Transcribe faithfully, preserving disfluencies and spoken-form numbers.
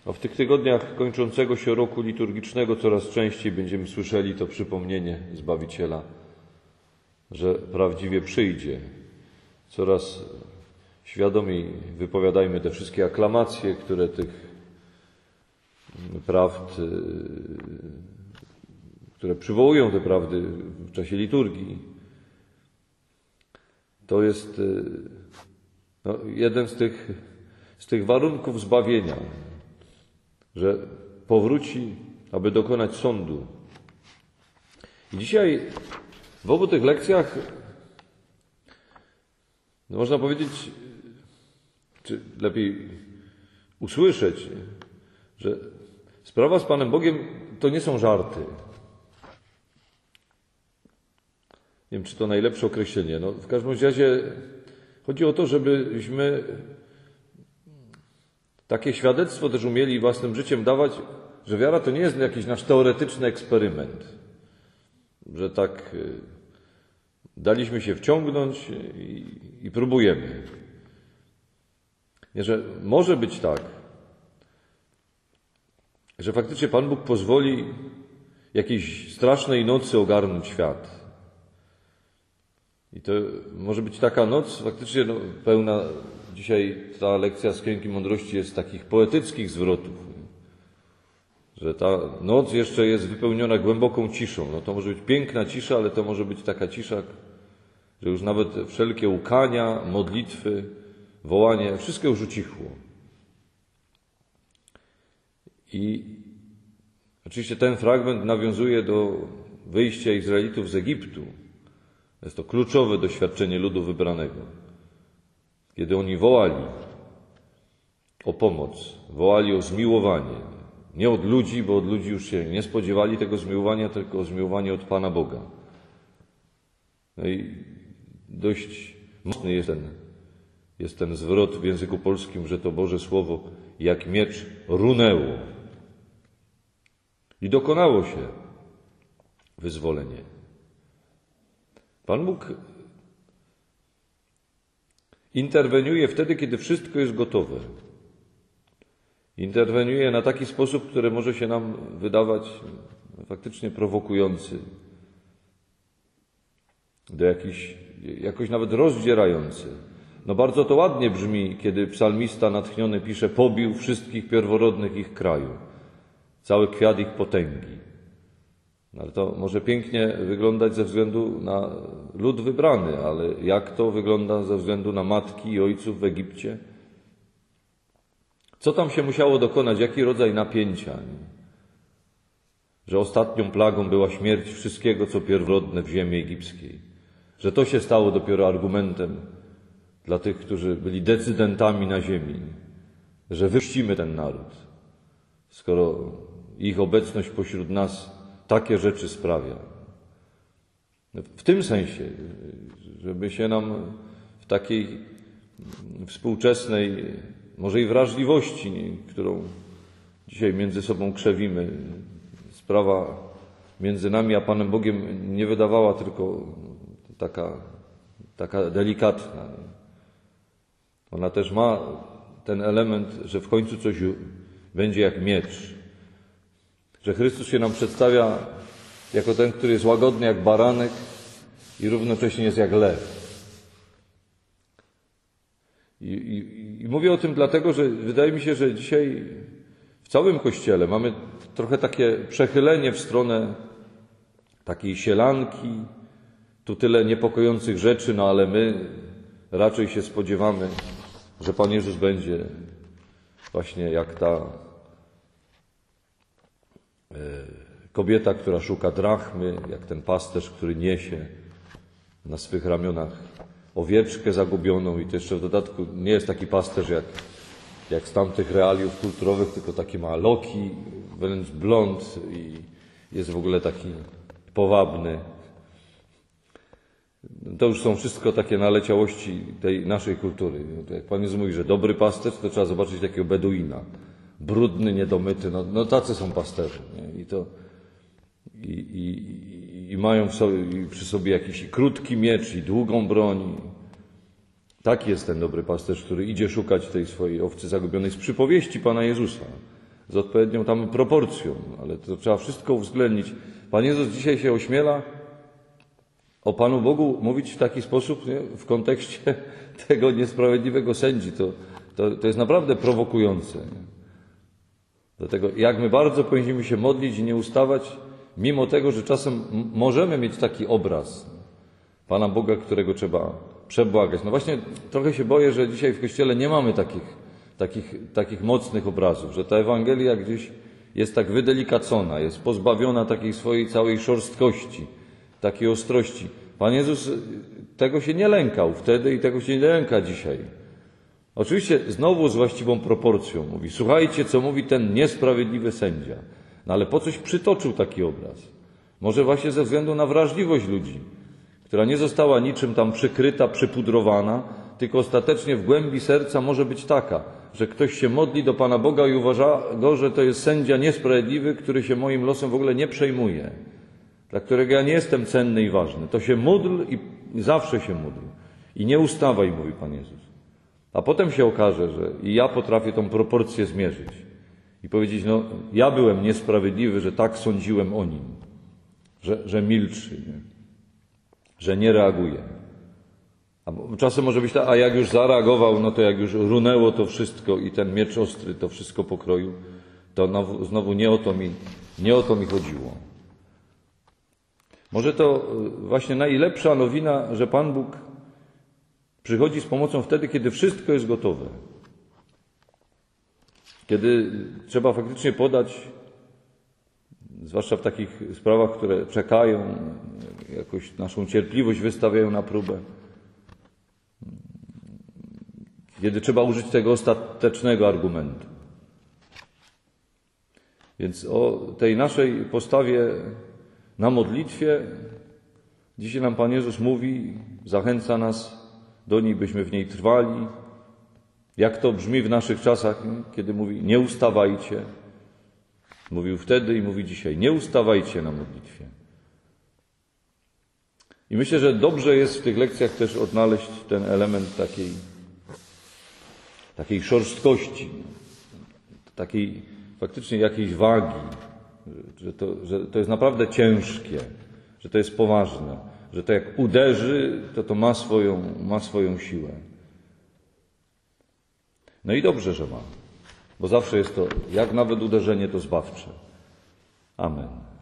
A w tych tygodniach kończącego się roku liturgicznego coraz częściej będziemy słyszeli to przypomnienie Zbawiciela, że prawdziwie przyjdzie. Coraz świadomiej wypowiadajmy te wszystkie aklamacje, które tych prawd, które przywołują te prawdy w czasie liturgii. To jest no, jeden z tych, z tych warunków zbawienia, że powróci, aby dokonać sądu. I dzisiaj w obu tych lekcjach no można powiedzieć, czy lepiej usłyszeć, że sprawa z Panem Bogiem to nie są żarty. Nie wiem, czy to najlepsze określenie. No, w każdym razie chodzi o to, żebyśmy takie świadectwo też umieli własnym życiem dawać, że wiara to nie jest jakiś nasz teoretyczny eksperyment, że tak daliśmy się wciągnąć i, i próbujemy. Nie, że może być tak, że faktycznie Pan Bóg pozwoli jakiejś strasznej nocy ogarnąć świat. I to może być taka noc faktycznie no, pełna, dzisiaj ta lekcja z Księgi Mądrości jest takich poetyckich zwrotów, że ta noc jeszcze jest wypełniona głęboką ciszą. No to może być piękna cisza, ale to może być taka cisza, że już nawet wszelkie łkania, modlitwy, wołanie, wszystko już ucichło. I oczywiście ten fragment nawiązuje do wyjścia Izraelitów z Egiptu. Jest to kluczowe doświadczenie ludu wybranego. Kiedy oni wołali o pomoc, wołali o zmiłowanie. Nie od ludzi, bo od ludzi już się nie spodziewali tego zmiłowania, tylko o zmiłowanie od Pana Boga. No i dość mocny jest ten, jest ten zwrot w języku polskim, że to Boże Słowo jak miecz runęło. I dokonało się wyzwolenie. Pan Bóg interweniuje wtedy, kiedy wszystko jest gotowe. Interweniuje na taki sposób, który może się nam wydawać faktycznie prowokujący, do jakiś, jakoś nawet rozdzierający. No bardzo to ładnie brzmi, kiedy psalmista natchniony pisze: pobił wszystkich pierworodnych ich kraju, cały kwiat ich potęgi. No ale to może pięknie wyglądać ze względu na lud wybrany, ale jak to wygląda ze względu na matki i ojców w Egipcie? Co tam się musiało dokonać? Jaki rodzaj napięcia? Że ostatnią plagą była śmierć wszystkiego, co pierworodne w ziemi egipskiej. Że to się stało dopiero argumentem dla tych, którzy byli decydentami na ziemi, że wypuścimy ten naród, skoro ich obecność pośród nas takie rzeczy sprawia. W tym sensie, żeby się nam w takiej współczesnej, może i wrażliwości, którą dzisiaj między sobą krzewimy, sprawa między nami a Panem Bogiem nie wydawała tylko taka, taka delikatna. Ona też ma ten element, że w końcu coś będzie jak miecz. Że Chrystus się nam przedstawia jako ten, który jest łagodny jak baranek i równocześnie jest jak lew. I, i, I mówię o tym dlatego, że wydaje mi się, że dzisiaj w całym Kościele mamy trochę takie przechylenie w stronę takiej sielanki, tu tyle niepokojących rzeczy, no ale my raczej się spodziewamy, że Pan Jezus będzie właśnie jak ta kobieta, która szuka drachmy, jak ten pasterz, który niesie na swych ramionach owieczkę zagubioną i to jeszcze w dodatku nie jest taki pasterz jak, jak z tamtych realiów kulturowych, tylko taki ma loki, wręcz blond i jest w ogóle taki powabny. To już są wszystko takie naleciałości tej naszej kultury. Jak Pan Jezus mówi, że dobry pasterz, to trzeba zobaczyć takiego beduina. Brudny, niedomyty, no, no tacy są pasterze. Nie? I to i, i, i mają w sobie, i przy sobie jakiś i krótki miecz i długą broń. Taki jest ten dobry pasterz, który idzie szukać tej swojej owcy zagubionej z przypowieści Pana Jezusa. z odpowiednią tam proporcją, ale to trzeba wszystko uwzględnić. Pan Jezus dzisiaj się ośmiela o Panu Bogu mówić w taki sposób, nie? W kontekście tego niesprawiedliwego sędzi. To, to, to jest naprawdę prowokujące. Nie? Dlatego jak my bardzo powinniśmy się modlić i nie ustawać, mimo tego, że czasem możemy mieć taki obraz Pana Boga, którego trzeba przebłagać. No właśnie trochę się boję, że dzisiaj w Kościele nie mamy takich, takich, takich mocnych obrazów, że ta Ewangelia gdzieś jest tak wydelikacona, jest pozbawiona takiej swojej całej szorstkości, takiej ostrości. Pan Jezus tego się nie lękał wtedy i tego się nie lęka dzisiaj. Oczywiście znowu z właściwą proporcją mówi, słuchajcie, co mówi ten niesprawiedliwy sędzia. No ale po coś przytoczył taki obraz? Może właśnie ze względu na wrażliwość ludzi, która nie została niczym tam przykryta, przypudrowana, tylko ostatecznie w głębi serca może być taka, że ktoś się modli do Pana Boga i uważa go, że to jest sędzia niesprawiedliwy, który się moim losem w ogóle nie przejmuje, dla którego ja nie jestem cenny i ważny. To się módl i zawsze się módl. I nie ustawaj, mówi Pan Jezus. A potem się okaże, że i ja potrafię tą proporcję zmierzyć i powiedzieć, no ja byłem niesprawiedliwy, że tak sądziłem o nim, że, że milczy, nie? Że nie reaguje. A czasem może być tak, a jak już zareagował, no to jak już runęło to wszystko i ten miecz ostry to wszystko pokroił, to znowu nie o to mi, nie o to mi chodziło. Może to właśnie najlepsza nowina, że Pan Bóg przychodzi z pomocą wtedy, kiedy wszystko jest gotowe. Kiedy trzeba faktycznie podać, zwłaszcza w takich sprawach, które czekają, jakoś naszą cierpliwość wystawiają na próbę. Kiedy trzeba użyć tego ostatecznego argumentu. Więc o tej naszej postawie na modlitwie dzisiaj nam Pan Jezus mówi, zachęca nas do niej, byśmy w niej trwali. Jak to brzmi w naszych czasach, kiedy mówi nie ustawajcie. Mówił wtedy i mówi dzisiaj, nie ustawajcie na modlitwie. I myślę, że dobrze jest w tych lekcjach też odnaleźć ten element takiej, takiej szorstkości, takiej faktycznie jakiejś wagi, że to, że to jest naprawdę ciężkie, że to jest poważne, że to jak uderzy, to to ma swoją, ma swoją siłę. No i dobrze, że ma, bo zawsze jest to, jak nawet uderzenie, to zbawcze. Amen.